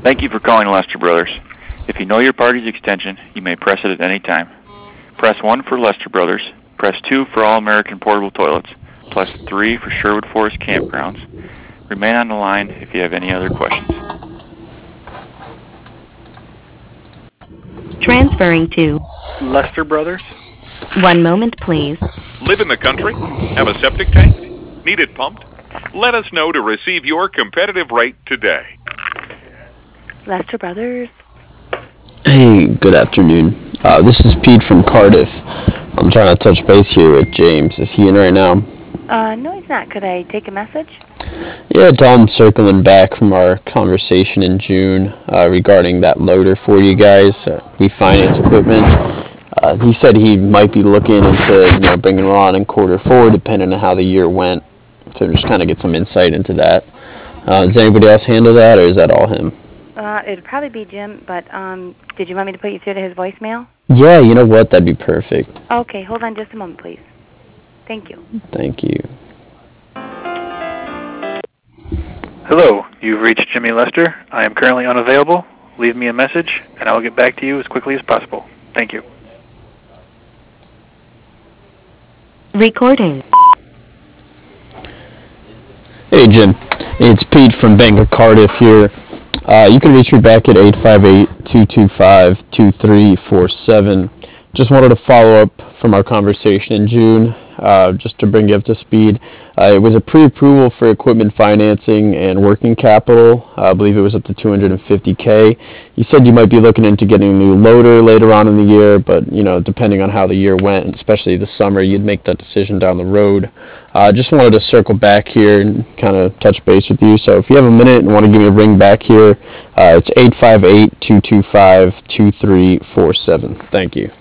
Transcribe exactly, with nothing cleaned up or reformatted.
Thank you for calling Lester Brothers. If you know your party's extension, you may press it at any time. Press one for Lester Brothers, press two for All American Portable Toilets, plus three for Sherwood Forest Campgrounds. Remain on the line if you have any other questions. Transferring to Lester Brothers. One moment, please. Live in the country? Have a septic tank? Need it pumped? Let us know to receive your competitive rate today. Lester Brothers. Hey, good afternoon. Uh, this is Pete from Cardiff. I'm trying to touch base here with James. Is he in right now? Uh, no, he's not. Could I take a message? Yeah, tell him circling back from our conversation in June uh, regarding that loader for you guys. Uh, we finance equipment. Uh, he said he might be looking into you know bringing it on in quarter four, depending on how the year went. So just kind of get some insight into that. Uh, does anybody else handle that, or is that all him? Uh, it'd probably be Jim, but um, did you want me to put you through to his voicemail? Yeah, you know what? That'd be perfect. Okay, hold on just a moment, please. Thank you. Thank you. Hello, you've reached Jimmy Lester. I am currently unavailable. Leave me a message, and I will get back to you as quickly as possible. Thank you. Recording. Hey, Jim. It's Pete from Bank of Cardiff here. Uh, you can reach me back at eight five eight, two two five, two three four seven. Just wanted to follow up from our conversation in June, uh, just to bring you up to speed. Uh, it was a pre-approval for equipment financing and working capital. Uh, I believe it was up to two hundred fifty K. You said you might be looking into getting a new loader later on in the year, but you know, depending on how the year went, especially the summer, you'd make that decision down the road. I uh, just wanted to circle back here and kind of touch base with you. So if you have a minute and want to give me a ring back here, uh, it's eight five eight, two two five, two three four seven. Thank you.